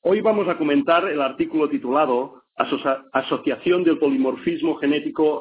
Hoy vamos a comentar el artículo titulado Asociación del polimorfismo genético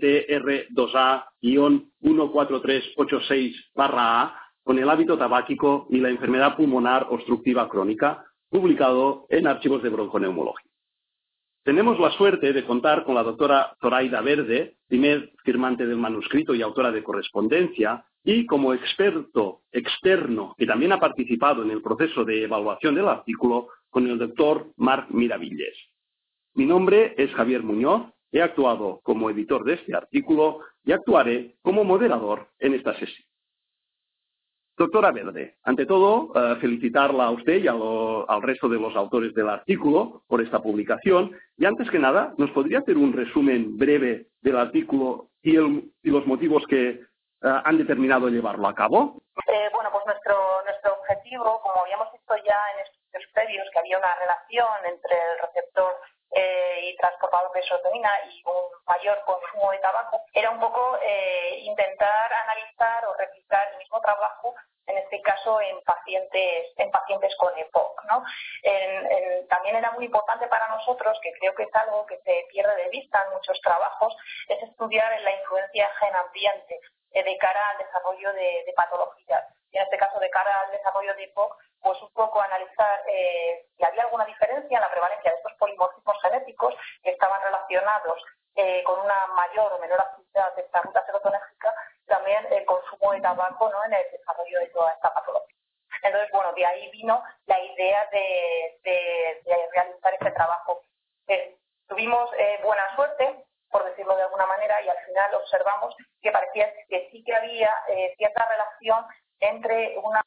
HTR2A-14386-A con el hábito tabáquico y la enfermedad pulmonar obstructiva crónica, publicado en Archivos de Bronconeumología. Tenemos la suerte de contar con la doctora Zoraida Verde, primer firmante del manuscrito y autora de correspondencia, y como experto externo que también ha participado en el proceso de evaluación del artículo, con el doctor Marc Miravilles. Mi nombre es Javier Muñoz, he actuado como editor de este artículo y actuaré como moderador en esta sesión. Doctora Verde, ante todo, felicitarla a usted y al resto de los autores del artículo por esta publicación. Y antes que nada, ¿nos podría hacer un resumen breve del artículo y los motivos que han determinado llevarlo a cabo? Bueno, pues nuestro objetivo, como habíamos visto ya en estudios previos, que había una relación entre el receptor y transportador de serotonina y un mayor consumo de tabaco, era un poco intentar analizar o replicar el mismo trabajo, en este caso en pacientes con EPOC, ¿no? También era muy importante para nosotros, que creo que es algo que se pierde de vista en muchos trabajos, es estudiar la influencia gen-ambiente de cara al desarrollo de patologías. Y en este caso, de cara al desarrollo de EPOC, pues un poco analizar si había alguna diferencia en la prevalencia de estos polimorfismos genéticos que estaban relacionados con una mayor o menor actividad de esta ruta serotonérgica, también el consumo de tabaco, ¿no?, en el desarrollo de toda esta patología. Entonces, bueno, de ahí vino la idea de realizar este trabajo. Tuvimos buena suerte, por decirlo de alguna manera, y al final observamos que parecía que sí que había cierta relación entre una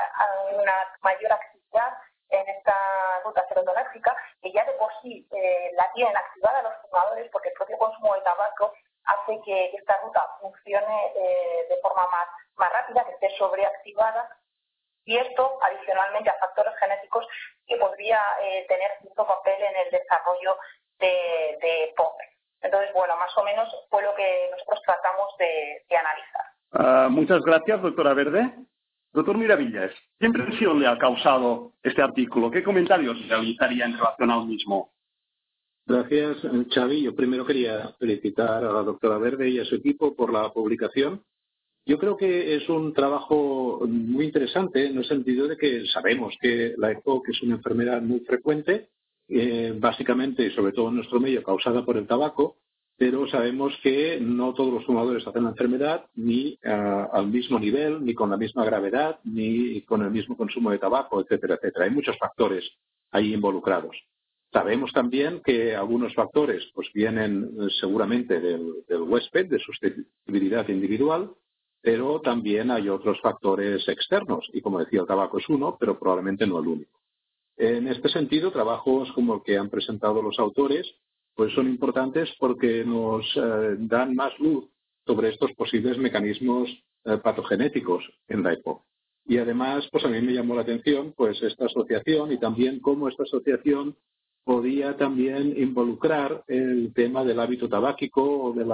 mayor actividad en esta ruta serotonérgica, que ya de por sí la tienen activada los fumadores, porque el propio consumo de tabaco hace que esta ruta funcione de forma más rápida, que esté sobreactivada, y esto adicionalmente a factores genéticos que podría tener cierto papel en el desarrollo de POC. Entonces, bueno, más o menos fue lo que nosotros tratamos de analizar. Muchas gracias, doctora Verde. Doctor Miravilles, ¿qué impresión le ha causado este artículo? ¿Qué comentarios realizaría en relación al mismo? Gracias, Xavi. Yo primero quería felicitar a la doctora Verde y a su equipo por la publicación. Yo creo que es un trabajo muy interesante en el sentido de que sabemos que la EPOC es una enfermedad muy frecuente, básicamente y sobre todo en nuestro medio causada por el tabaco, pero sabemos que no todos los fumadores hacen la enfermedad ni al mismo nivel, ni con la misma gravedad, ni con el mismo consumo de tabaco, etcétera, etcétera. Hay muchos factores ahí involucrados. Sabemos también que algunos factores pues vienen seguramente del huésped, de susceptibilidad individual, pero también hay otros factores externos, y como decía, el tabaco es uno, pero probablemente no el único. En este sentido, trabajos como el que han presentado los autores pues son importantes porque nos dan más luz sobre estos posibles mecanismos patogenéticos en la EPOC. Y además, pues a mí me llamó la atención pues esta asociación y también cómo esta asociación podía también involucrar el tema del hábito tabáquico o de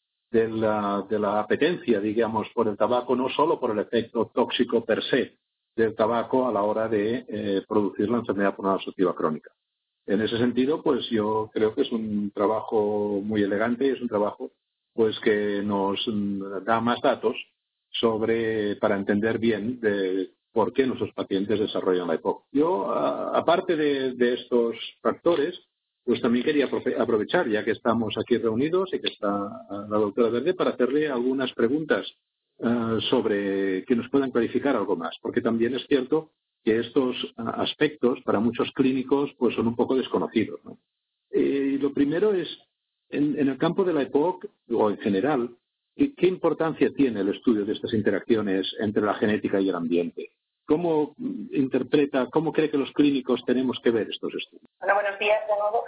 la apetencia, digamos, por el tabaco, no solo por el efecto tóxico per se del tabaco a la hora de producir la enfermedad pulmonar obstructiva crónica. En ese sentido, pues yo creo que es un trabajo muy elegante y es un trabajo pues que nos da más datos para entender bien de por qué nuestros pacientes desarrollan la EPOC. Yo, aparte de estos factores, pues también quería aprovechar, ya que estamos aquí reunidos y que está la doctora Verde, para hacerle algunas preguntas sobre que nos puedan clarificar algo más, porque también es cierto que estos aspectos para muchos clínicos pues son un poco desconocidos, ¿no? Lo primero es, en el campo de la EPOC, o en general, ¿qué importancia tiene el estudio de estas interacciones entre la genética y el ambiente? ¿Cómo cómo cree que los clínicos tenemos que ver estos estudios? Bueno, buenos días de nuevo.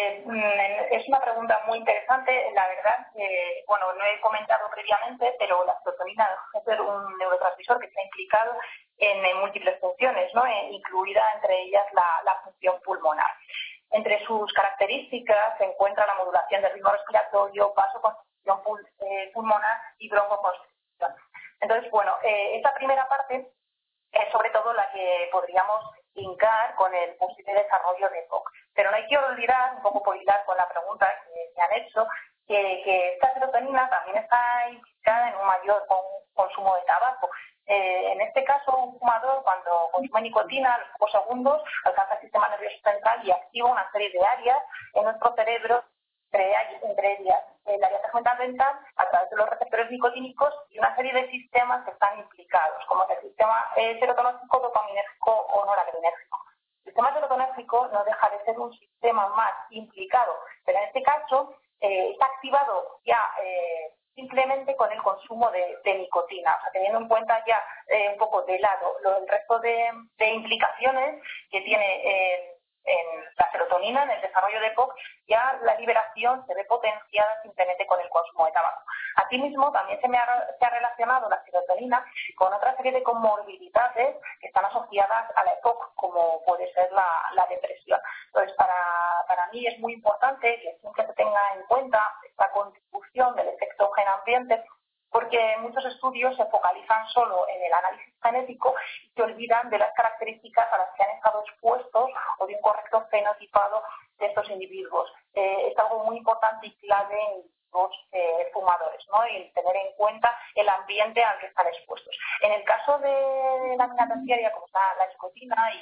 Es una pregunta muy interesante. La verdad, bueno, no he comentado previamente, pero la serotonina es un neurotransmisor que está implicado en múltiples funciones, ¿no? Incluida entre ellas la función pulmonar. Entre sus características se encuentra la modulación del ritmo respiratorio, vasoconstricción pulmonar y broncoconstricción. Entonces, bueno, esta primera parte es sobre todo la que podríamos linkar con el posible desarrollo de EPOC. Pero no hay que olvidar, un poco por hilar con la pregunta que han hecho, que esta serotonina también está implicada en un mayor consumo de tabaco. En este caso, un fumador, cuando consume nicotina, a los pocos segundos alcanza el sistema nervioso central y activa una serie de áreas en nuestro cerebro, entre ellas el área tegmental ventral, a través de los receptores nicotínicos y una serie de sistemas que están implicados, como el sistema serotonérgico, dopaminérgico o noradrenérgico. El sistema serotonérgico no deja de ser un sistema más implicado, pero en este caso está activado ya simplemente con el consumo de nicotina, o sea, teniendo en cuenta ya un poco de lado el resto de implicaciones que tiene en la serotonina, en el desarrollo de EPOC, ya la liberación se ve potenciada simplemente con el consumo de tabaco. Asimismo, también se ha relacionado la serotonina con otra serie de comorbilidades que están asociadas a la EPOC, como puede ser la depresión. Entonces, para mí es muy importante que siempre se tenga en cuenta esta contribución del efecto gen-ambiente, porque muchos estudios se focalizan solo en el análisis genético y se olvidan de las características a las que han estado expuestos o de un correcto fenotipado de estos individuos. Es algo muy importante y clave en los fumadores, ¿no? Y tener en cuenta el ambiente al que están expuestos. En el caso de la mina terciaria, como está la nicotina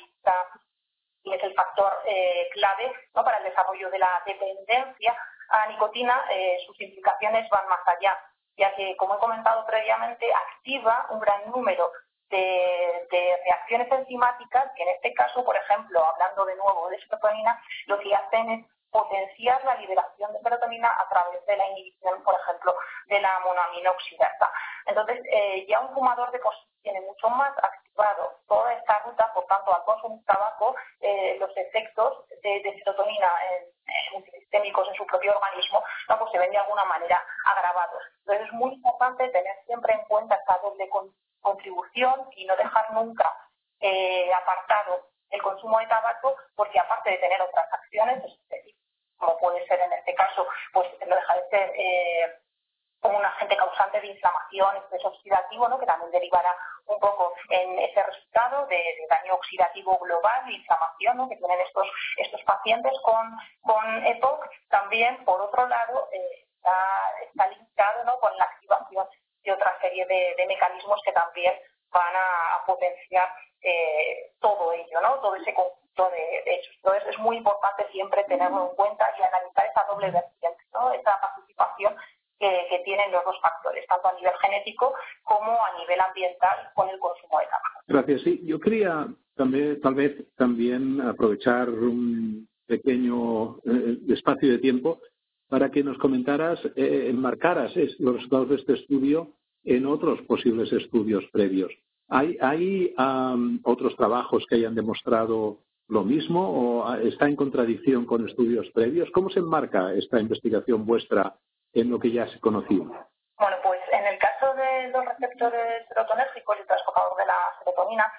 y es el factor clave, ¿no?, para el desarrollo de la dependencia a nicotina, sus implicaciones van más allá, ya que, como he comentado previamente, activa un gran número de reacciones enzimáticas que en este caso, por ejemplo, hablando de nuevo de serotonina, lo que hacen es potenciar la liberación de serotonina a través de la inhibición, por ejemplo, de la monoaminoxidasa. Entonces, ya un fumador de por sí tiene mucho más activado toda esta ruta, por tanto, al consumir tabaco, los efectos de serotonina multisistémicos en su propio organismo, no, pues se ven de alguna manera agravados. Entonces, es muy importante tener siempre en cuenta esta doble contribución y no dejar nunca apartado el consumo de tabaco, porque aparte de tener otras acciones específicas, como puede ser en este caso, pues no deja de ser como un agente causante de inflamación, estrés oxidativo, ¿no?, que también derivará un poco en ese resultado de daño oxidativo global, de inflamación, ¿no?, que tienen estos pacientes con EPOC. También, por otro lado, está linkado, ¿no?, con la activación de otra serie de mecanismos que también van a potenciar todo ello, ¿no?, todo ese conjunto de hechos. Entonces, es muy importante siempre tenerlo en cuenta y analizar esa doble vertiente, ¿no?, esa participación que tienen los dos factores, tanto a nivel genético como a nivel ambiental con el consumo de tabaco. Gracias. Sí, yo quería tal vez también aprovechar un pequeño espacio de tiempo para que nos comentaras, enmarcaras los resultados de este estudio en otros posibles estudios previos. ¿Hay otros trabajos que hayan demostrado lo mismo o está en contradicción con estudios previos? ¿Cómo se enmarca esta investigación vuestra en lo que ya se conocía? Bueno, pues en el caso de los receptores serotonérgicos y transportador de la serotonina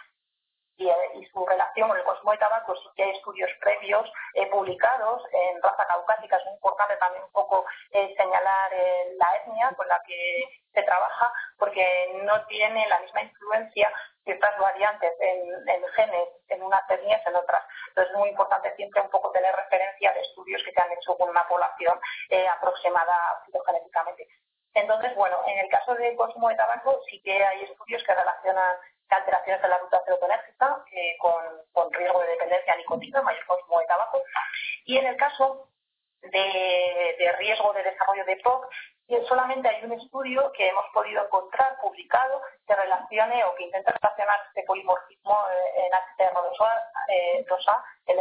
y su relación con el consumo de tabaco, sí que hay estudios previos publicados en raza caucásica. Es muy importante también un poco señalar la etnia con la que se trabaja, porque no tiene la misma influencia ciertas variantes en genes en unas etnias en otras. Entonces es muy importante siempre un poco tener referencia de estudios que se han hecho con una población aproximada filogenéticamente. Entonces, bueno, en el caso del consumo de tabaco sí que hay estudios que relacionan alteraciones de la ruta serotonérgica con riesgo de dependencia a nicotina, mayor consumo de tabaco. Y en el caso de riesgo de desarrollo de EPOC, solamente hay un estudio que hemos podido encontrar publicado que relacione o que intenta relacionar este polimorfismo en HTR2A, el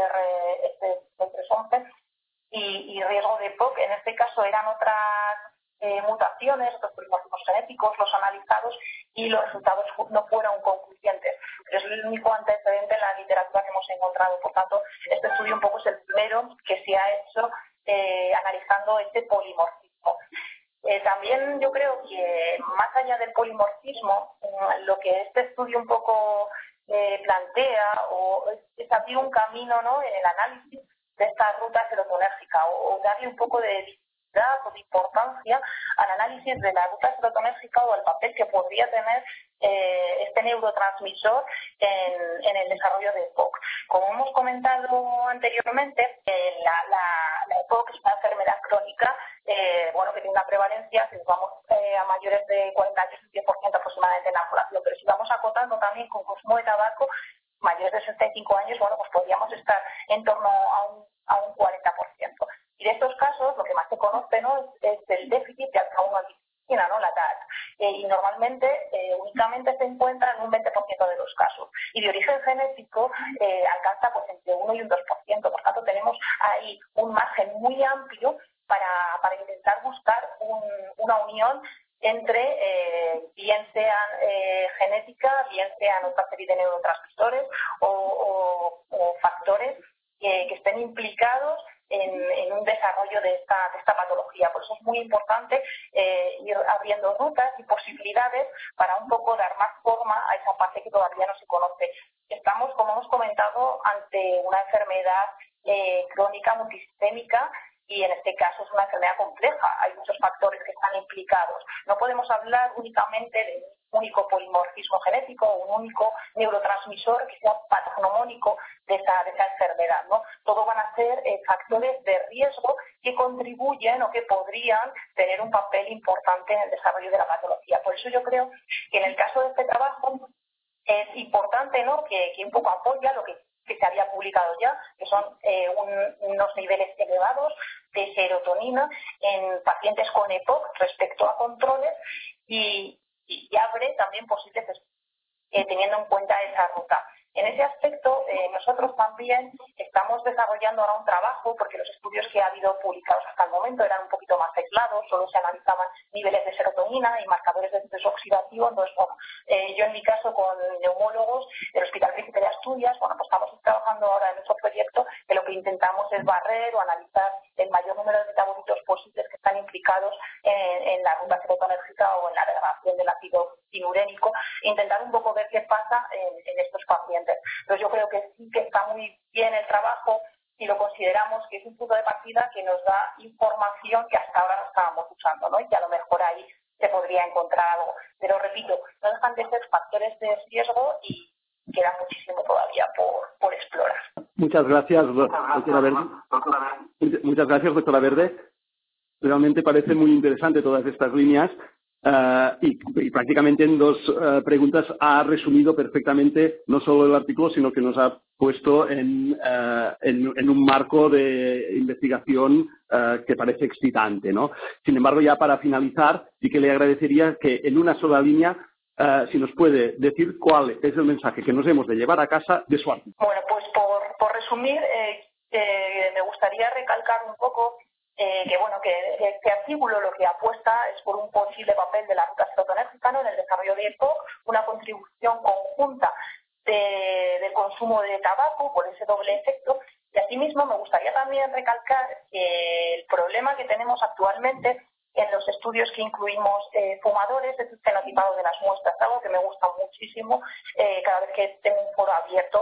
R311, y riesgo de EPOC. En este caso eran otras mutaciones, otros polimorfismos genéticos, los analizados, y los resultados no fueron concluyentes. Pero es el único antecedente en la literatura que hemos encontrado. Por tanto, este estudio un poco es el primero que se ha hecho analizando este polimorfismo. También yo creo que más allá del polimorfismo, lo que este estudio un poco plantea o es abrir un camino, ¿no?, en el análisis de esta ruta serotonérgica o darle un poco de o de importancia al análisis de la ruta serotonérgica o al papel que podría tener este neurotransmisor en el desarrollo de EPOC. Como hemos comentado anteriormente, la EPOC es una enfermedad crónica que tiene una prevalencia, si nos vamos a mayores de 40 años, un 10% aproximadamente en la población, pero si vamos acotando también con consumo de tabaco, mayores de 65 años, pues podríamos estar en torno a un 40%. Y de estos casos, lo que más se conoce, ¿no?, es el déficit de alfa-1-antitocina, ¿no?, la TAT. Y normalmente únicamente se encuentra en un 20% de los casos. Y de origen genético alcanza pues entre 1 y un 2%. Por tanto, tenemos ahí un margen muy amplio para intentar buscar una unión entre bien sean genética, bien sean otra serie de neurotransmisores o factores que estén implicados en un desarrollo de esta patología. Por eso es muy importante ir abriendo rutas y posibilidades para un poco dar más forma a esa parte que todavía no se conoce. Estamos, como hemos comentado, ante una enfermedad crónica multisistémica y en este caso es una enfermedad compleja. Hay muchos factores que están implicados. No podemos hablar únicamente de un único polimorfismo genético o un único neurotransmisor que sea patognomónico de esa enfermedad, ¿no? Todo van a ser factores de riesgo que contribuyen o que podrían tener un papel importante en el desarrollo de la patología. Por eso yo creo que en el caso de este trabajo es importante, ¿no?, que un poco apoya lo que se había publicado ya, que son unos niveles elevados de serotonina en pacientes con EPOC respecto a controles y abre también posibles teniendo en cuenta esa ruta. En ese aspecto, nosotros también estamos desarrollando ahora un trabajo, porque los estudios que ha habido publicados hasta el momento eran un poquito más aislados, solo se analizaban niveles de serotonina y marcadores de estrés oxidativo. Entonces, yo en mi caso con neumólogos del Hospital Príncipe de Asturias, pues estamos trabajando ahora en nuestro proyecto que lo que intentamos es barrer o analizar el mayor número de metabolitos posibles que están implicados en la ruta serotonérgica o en la degradación del ácido tinurénico, intentar un poco ver qué pasa en estos pacientes. Entonces yo creo que sí que está muy bien el trabajo y lo consideramos que es un punto de partida que nos da información que hasta ahora no estábamos usando, ¿no? Y que a lo mejor ahí se podría encontrar algo. Pero repito, no dejan de ser factores de riesgo y queda muchísimo todavía por explorar. Muchas gracias, doctora Verde. Muchas gracias, doctora Verde. Realmente parece muy interesante todas estas líneas. Y prácticamente en dos preguntas ha resumido perfectamente no solo el artículo, sino que nos ha puesto en un marco de investigación que parece excitante, ¿no? Sin embargo, ya para finalizar, sí que le agradecería que en una sola línea, si nos puede decir cuál es el mensaje que nos hemos de llevar a casa de su artículo. Bueno, pues por resumir, me gustaría recalcar un poco que este artículo lo que apuesta es por un posible papel de la ruta serotonérgica, ¿no?, en el desarrollo de EPOC, una contribución conjunta del consumo de tabaco por ese doble efecto. Y asimismo me gustaría también recalcar que el problema que tenemos actualmente en los estudios que incluimos fumadores es el fenotipado de las muestras, algo que me gusta muchísimo cada vez que tengo un foro abierto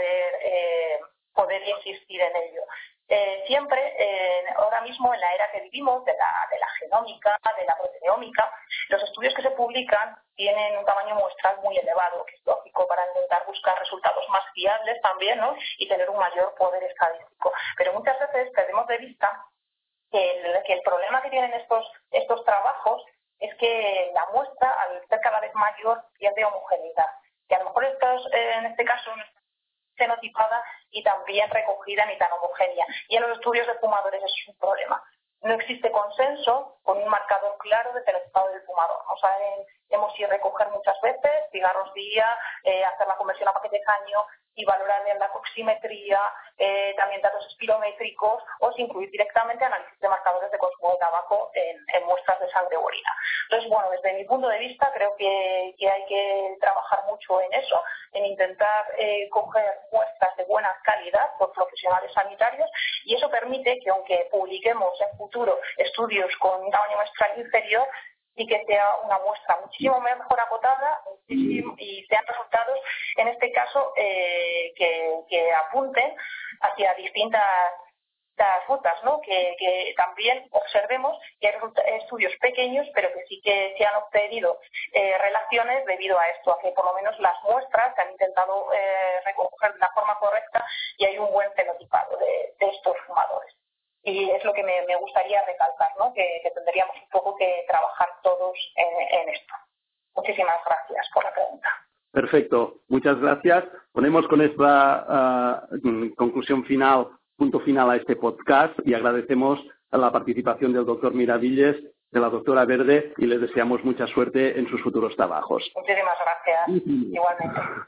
poder insistir en ello. Siempre, ahora mismo en la era que vivimos, de la genómica, de la proteómica, los estudios que se publican tienen un tamaño muestral muy elevado, que es lógico para intentar buscar resultados más fiables también, ¿no?, y tener un mayor poder estadístico. Pero muchas veces perdemos de vista que el problema que tienen estos trabajos es que la muestra, al ser cada vez mayor, pierde homogeneidad. Y a lo mejor en este caso no está fenotipada y también recogida ni tan homogénea. Y en los estudios de fumadores eso es un problema. No existe consenso con un marcador claro de fenotipado del fumador. No sabemos si recoger muchas veces, cigarros día, hacer la conversión a paquete caño y valorar bien la oximetría, también datos espirométricos, o si incluir directamente análisis de marcadores de consumo de tabaco en muestras de sangre o orina. Entonces, bueno, desde mi punto de vista creo que hay que trabajar mucho en eso, en intentar coger muestras de buena calidad por profesionales sanitarios, y eso permite que aunque publiquemos en futuro estudios con un tamaño muestral inferior, y que sea una muestra muchísimo mejor acotada y sean resultados, en este caso, que apunten hacia distintas las rutas, ¿no? Que también observemos que hay estudios pequeños, pero que sí que se han obtenido relaciones debido a esto, a que por lo menos las muestras se han intentado recoger de la forma correcta y hay un buen fenotipado de estos fumadores. Y es lo que me gustaría recalcar, ¿no? Que tendríamos un poco que trabajar todos en esto. Muchísimas gracias por la pregunta. Perfecto, muchas gracias. Ponemos con esta conclusión final, punto final a este podcast y agradecemos a la participación del doctor Miravilles, de la doctora Verde y les deseamos mucha suerte en sus futuros trabajos. Muchísimas gracias. Igualmente.